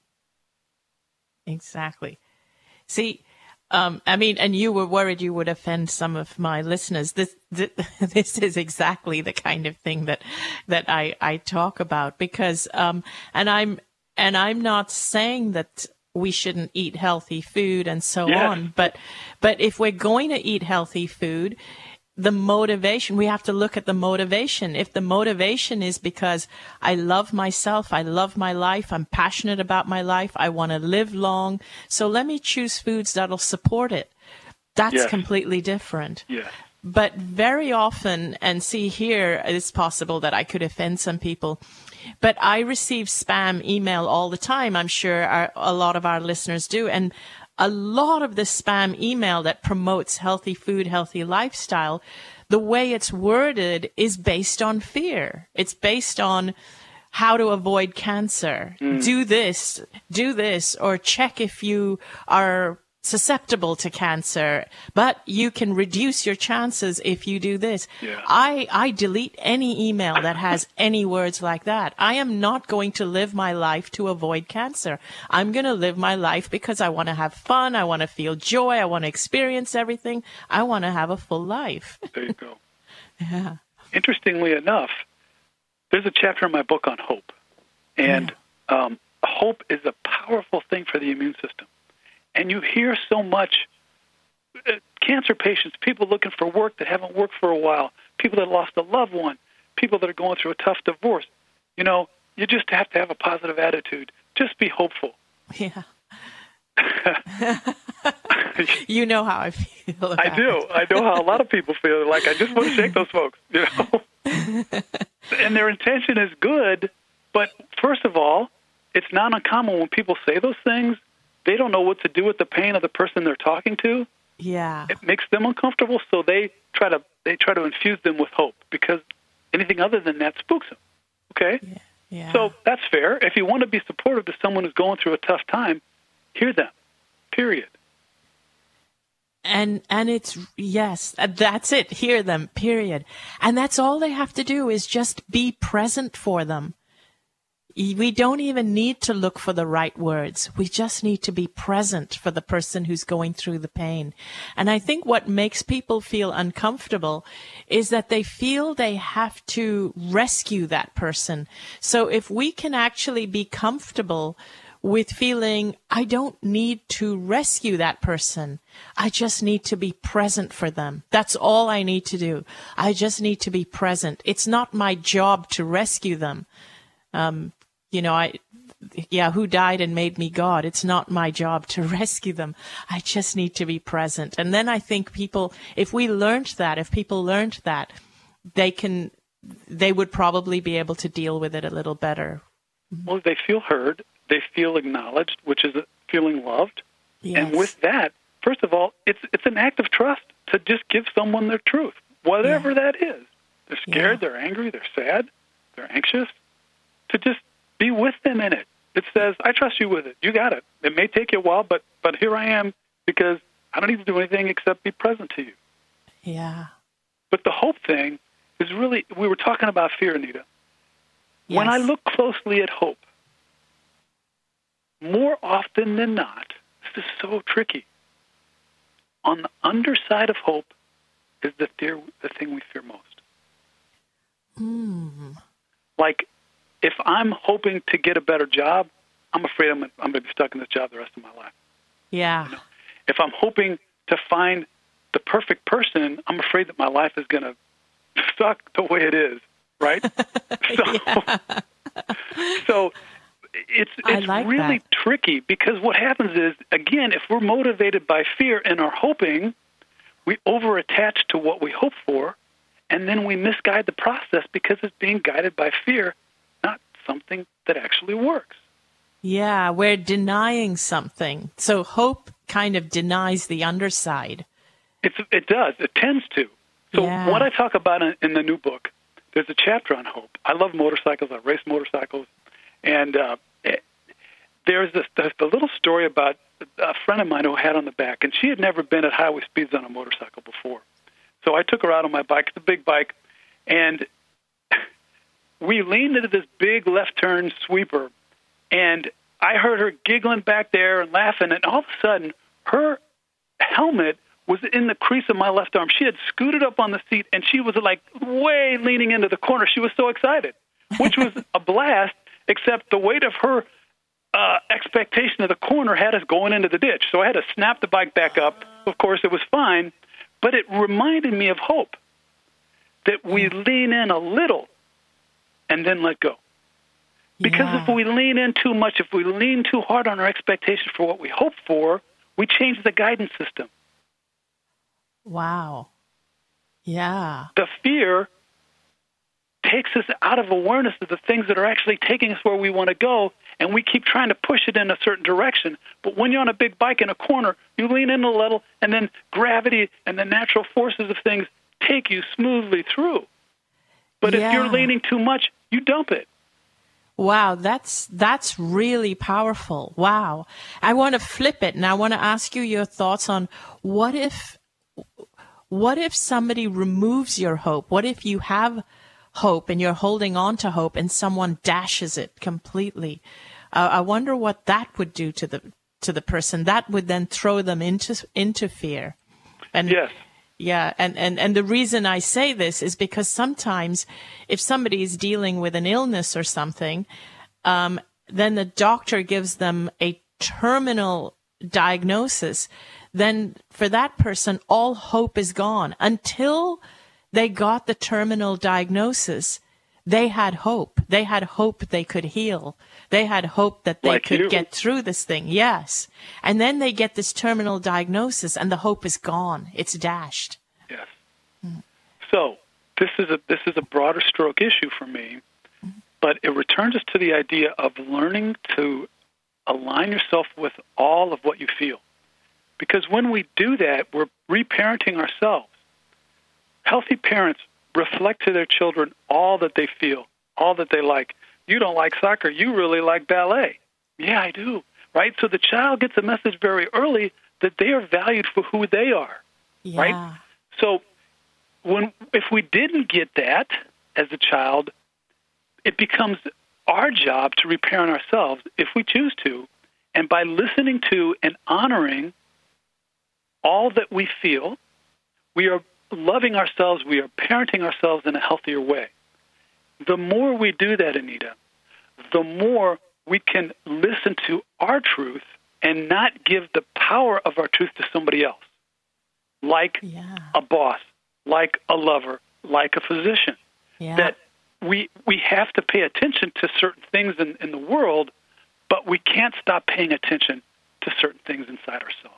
Speaker 2: Exactly. See, um, I mean, and you were worried you would offend some of my listeners. This, this, this is exactly the kind of thing that, that I, I talk about, because, um, and I'm, and I'm not saying that we shouldn't eat healthy food and so
Speaker 3: yes.
Speaker 2: on, but, but if we're going to eat healthy food, the motivation, we have to look at the motivation. If the motivation is because I love myself, I love my life, I'm passionate about my life, I want to live long, so let me choose foods that'll support it. That's
Speaker 3: yes.
Speaker 2: completely different.
Speaker 3: Yes.
Speaker 2: But very often, and see here, it's possible that I could offend some people, but I receive spam email all the time. I'm sure our, a lot of our listeners do. And a lot of the spam email that promotes healthy food, healthy lifestyle, the way it's worded is based on fear. It's based on how to avoid cancer. Mm. Do this, do this, or check if you are susceptible to cancer, but you can reduce your chances if you do this.
Speaker 3: Yeah.
Speaker 2: I, I delete any email that has any words like that. I am not going to live my life to avoid cancer. I'm going to live my life because I want to have fun. I want to feel joy. I want to experience everything. I want to have a full life.
Speaker 3: There you go.
Speaker 2: Yeah.
Speaker 3: Interestingly enough, there's a chapter in my book on hope. And yeah. um, hope is a powerful thing for the immune system. And you hear so much, uh, cancer patients, people looking for work that haven't worked for a while, people that lost a loved one, people that are going through a tough divorce. You know, you just have to have a positive attitude. Just be hopeful.
Speaker 2: Yeah. You know how I feel about
Speaker 3: I do.
Speaker 2: it.
Speaker 3: I know how a lot of people feel. Like, I just want to shake those folks, you know. And their intention is good, but first of all, it's not uncommon when people say those things, they don't know what to do with the pain of the person they're talking to.
Speaker 2: Yeah.
Speaker 3: It makes them uncomfortable, so they try to they try to infuse them with hope, because anything other than that spooks them. Okay?
Speaker 2: Yeah. Yeah.
Speaker 3: So that's fair. If you want to be supportive to someone who's going through a tough time, hear them. Period.
Speaker 2: And and it's, yes, that's it. Hear them, period. And that's all they have to do, is just be present for them. We don't even need to look for the right words. We just need to be present for the person who's going through the pain. And I think what makes people feel uncomfortable is that they feel they have to rescue that person. So if we can actually be comfortable with feeling, I don't need to rescue that person. I just need to be present for them. That's all I need to do. I just need to be present. It's not my job to rescue them. Um, you know, I, yeah, who died and made me God? It's not my job to rescue them. I just need to be present. And then I think people, if we learned that, if people learned that, they can, they would probably be able to deal with it a little better.
Speaker 3: Well, they feel heard. They feel acknowledged, which is feeling loved.
Speaker 2: Yes.
Speaker 3: And with that, first of all, it's it's an act of trust to just give someone their truth, whatever
Speaker 2: yeah.
Speaker 3: that is. They're scared,
Speaker 2: yeah.
Speaker 3: they're angry, they're sad, they're anxious. To just be with them in it It says, I trust you with it. You got it. It may take you a while, but but here I am because I don't need to do anything except be present to you.
Speaker 2: Yeah.
Speaker 3: But the hope thing is really, we were talking about fear, Anita.
Speaker 2: Yes.
Speaker 3: When I look closely at hope, more often than not, this is so tricky. On the underside of hope is the fear, the thing we fear most.
Speaker 2: Mm.
Speaker 3: Like, if I'm hoping to get a better job, I'm afraid I'm, I'm going to be stuck in this job the rest of my life.
Speaker 2: Yeah.
Speaker 3: You know? If I'm hoping to find the perfect person, I'm afraid that my life is going to suck the way it is, right? so, so it's it's
Speaker 2: like
Speaker 3: really
Speaker 2: that.
Speaker 3: tricky because what happens is, again, if we're motivated by fear and are hoping, we overattach to what we hope for, and then we misguide the process because it's being guided by fear, not something that actually works.
Speaker 2: Yeah, we're denying something. So hope kind of denies the underside.
Speaker 3: It's, it does. It tends to. So
Speaker 2: Yeah.
Speaker 3: what I talk about in, in the new book, there's a chapter on hope. I love motorcycles. I race motorcycles. And uh, it, there's this, this the little story about a friend of mine who had on the back, and she had never been at highway speeds on a motorcycle before. So I took her out on my bike, the big bike, and we leaned into this big left-turn sweeper, and I heard her giggling back there and laughing, and all of a sudden, her helmet was in the crease of my left arm. She had scooted up on the seat, and she was like way leaning into the corner. She was so excited, which was a blast, except the weight of her uh, expectation of the corner had us going into the ditch. So I had to snap the bike back up. Of course, it was fine, but it reminded me of hope, that we lean in a little and then let go. Because
Speaker 2: Yeah.
Speaker 3: if we lean in too much, if we lean too hard on our expectations for what we hope for, we change the guidance system.
Speaker 2: Wow. Yeah.
Speaker 3: The fear takes us out of awareness of the things that are actually taking us where we want to go, and we keep trying to push it in a certain direction. But when you're on a big bike in a corner, you lean in a little, and then gravity and the natural forces of things take you smoothly through. But
Speaker 2: Yeah.
Speaker 3: if you're leaning too much, you dump it.
Speaker 2: Wow, that's that's really powerful. Wow. I want to flip it, and I want to ask you your thoughts on what if what if somebody removes your hope? What if you have hope and you're holding on to hope and someone dashes it completely? Uh, I wonder what that would do to the to the person. That would then throw them into into fear. And
Speaker 3: Yes.
Speaker 2: yeah, and, and, and the reason I say this is because sometimes if somebody is dealing with an illness or something, um, then the doctor gives them a terminal diagnosis, then for that person, all hope is gone. Until they got the terminal diagnosis, they had hope. They had hope they could heal. They had hope that they
Speaker 3: Like
Speaker 2: could
Speaker 3: you.
Speaker 2: get through this thing. Yes. And then they get this terminal diagnosis and the hope is gone. It's dashed.
Speaker 3: Yes. So this is a this is a broader stroke issue for me, but it returns us to the idea of learning to align yourself with all of what you feel. Because when we do that, we're reparenting ourselves. Healthy parents reflect to their children all that they feel, all that they like. You don't like soccer, you really like ballet. Yeah, I do. Right? So the child gets a message very early that they are valued for who they are.
Speaker 2: Yeah.
Speaker 3: Right? So when if we didn't get that as a child, it becomes our job to reparent ourselves if we choose to. And by listening to and honoring all that we feel, we are loving ourselves, we are parenting ourselves in a healthier way. The more we do that, Anita, the more we can listen to our truth and not give the power of our truth to somebody else, like
Speaker 2: Yeah.
Speaker 3: a boss, like a lover, like a physician.
Speaker 2: Yeah.
Speaker 3: That we we have to pay attention to certain things in, in the world, but we can't stop paying attention to certain things inside ourselves.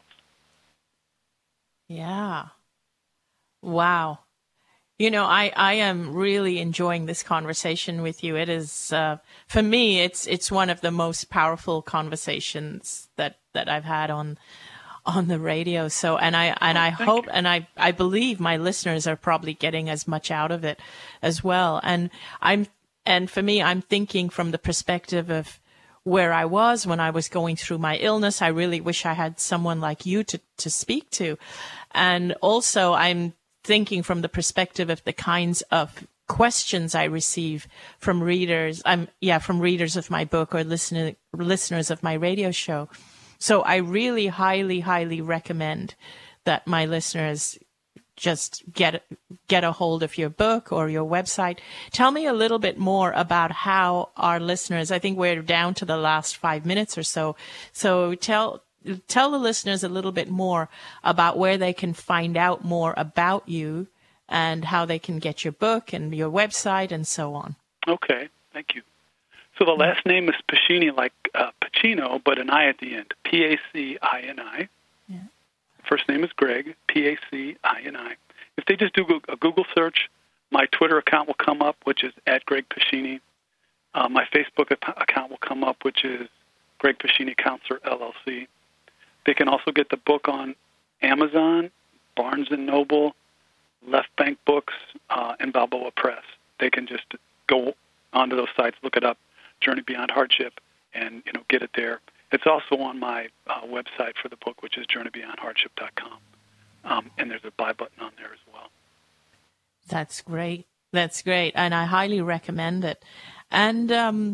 Speaker 2: Yeah. Wow. You know, I, I am really enjoying this conversation with you. It is, uh, for me, it's it's one of the most powerful conversations that, that I've had on on the radio. So, and I and
Speaker 3: Oh,
Speaker 2: I
Speaker 3: thank
Speaker 2: hope
Speaker 3: you.
Speaker 2: and I I believe my listeners are probably getting as much out of it as well. And I'm and for me, I'm thinking from the perspective of where I was when I was going through my illness. I really wish I had someone like you to, to speak to. And also I'm thinking from the perspective of the kinds of questions I receive from readers. I'm, yeah, from readers of my book or listener, listeners of my radio show. So I really highly, highly recommend that my listeners just get get a hold of your book or your website. Tell me a little bit more about how our listeners, I think we're down to the last five minutes or so. So tell tell the listeners a little bit more about where they can find out more about you and how they can get your book and your website and so on.
Speaker 3: Okay, thank you. So the last name is Pacini, like uh, Pacino, but an I at the end, P A C I N I. Yeah. First name is Greg, P A C I N I. If they just do a Google search, my Twitter account will come up, which is at Greg Pacini. Uh, my Facebook account will come up, which is Greg Pacini Counselor, L L C. They can also get the book on Amazon, Barnes and Noble, Left Bank Books, uh, and Balboa Press. They can just go onto those sites, look it up, Journey Beyond Hardship, and you know get it there. It's also on my uh, website for the book, which is journey beyond hardship dot com. Um, and there's a buy button on there as well.
Speaker 2: That's great. That's great. And I highly recommend it. And um,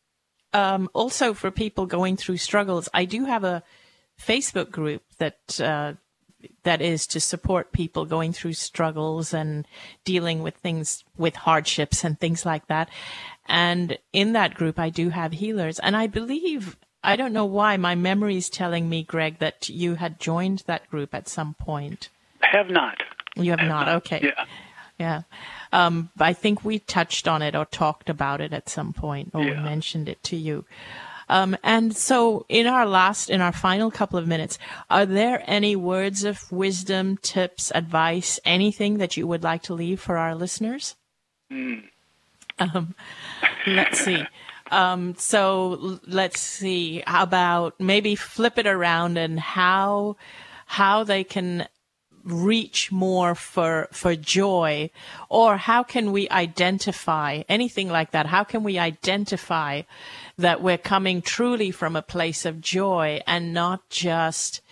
Speaker 2: um, also for people going through struggles, I do have a Facebook group that uh, that is to support people going through struggles and dealing with things, with hardships and things like that. And in that group, I do have healers. And I believe, I don't know why, my memory is telling me, Greg, that you had joined that group at some point.
Speaker 3: Have not.
Speaker 2: You have, have not. not. Okay.
Speaker 3: Yeah.
Speaker 2: Yeah. Um, I think we touched on it or talked about it at some point, or yeah. we mentioned it to you. Um, and so in our last, in our final couple of minutes, are there any words of wisdom, tips, advice, anything that you would like to leave for our listeners?
Speaker 3: Mm.
Speaker 2: Um, let's see. Um, so let's see. How about maybe flip it around and how, how they can reach more for, for joy, or how can we identify anything like that? How can we identify that we're coming truly from a place of joy and not just,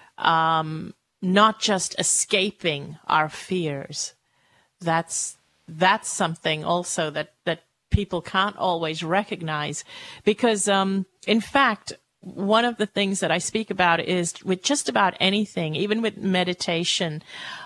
Speaker 2: um, not just escaping our fears? That's, that's something also that, that people can't always recognize because, um, in fact, one of the things that I speak about is with just about anything, even with meditation.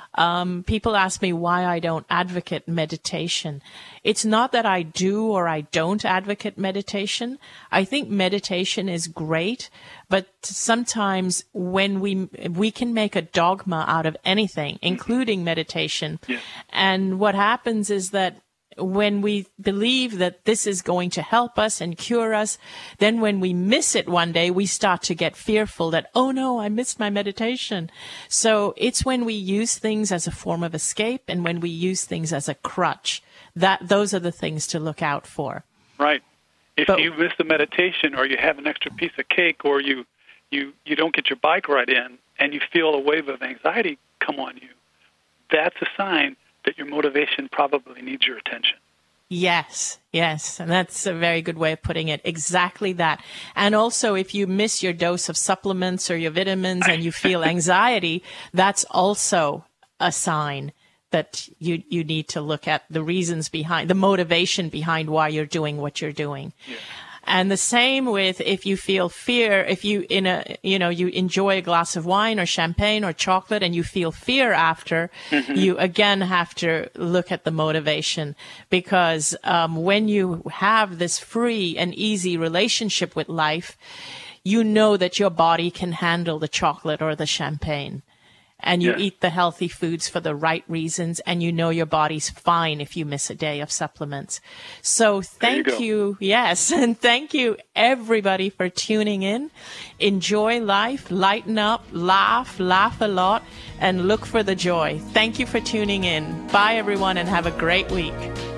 Speaker 2: Um, people ask me why I don't advocate meditation. It's not that I do or I don't advocate meditation. I think meditation is great, but sometimes when we we can make a dogma out of anything, including meditation.
Speaker 3: Yeah.
Speaker 2: And what happens is that when we believe that this is going to help us and cure us, then when we miss it one day, we start to get fearful that, oh no, I missed my meditation. So it's when we use things as a form of escape and when we use things as a crutch, that those are the things to look out for.
Speaker 3: Right. If
Speaker 2: but,
Speaker 3: you miss the meditation or you have an extra piece of cake or you, you, you don't get your bike ride in and you feel a wave of anxiety come on you, that's a sign that your motivation probably needs your attention.
Speaker 2: Yes, yes. And that's a very good way of putting it. Exactly that. And also, if you miss your dose of supplements or your vitamins and you feel anxiety, that's also a sign that you, you need to look at the reasons behind, the motivation behind why you're doing what you're doing.
Speaker 3: Yeah.
Speaker 2: And the same with if you feel fear, if you in a, you know, you enjoy a glass of wine or champagne or chocolate and you feel fear after, mm-hmm. you again have to look at the motivation because um, when you have this free and easy relationship with life, you know that your body can handle the chocolate or the champagne. And you
Speaker 3: yeah.
Speaker 2: eat the healthy foods for the right reasons, and you know your body's fine if you miss a day of supplements. So thank
Speaker 3: you,
Speaker 2: you, yes, and thank you everybody for tuning in. Enjoy life, lighten up, laugh, laugh a lot, and look for the joy. Thank you for tuning in. Bye everyone, and have a great week.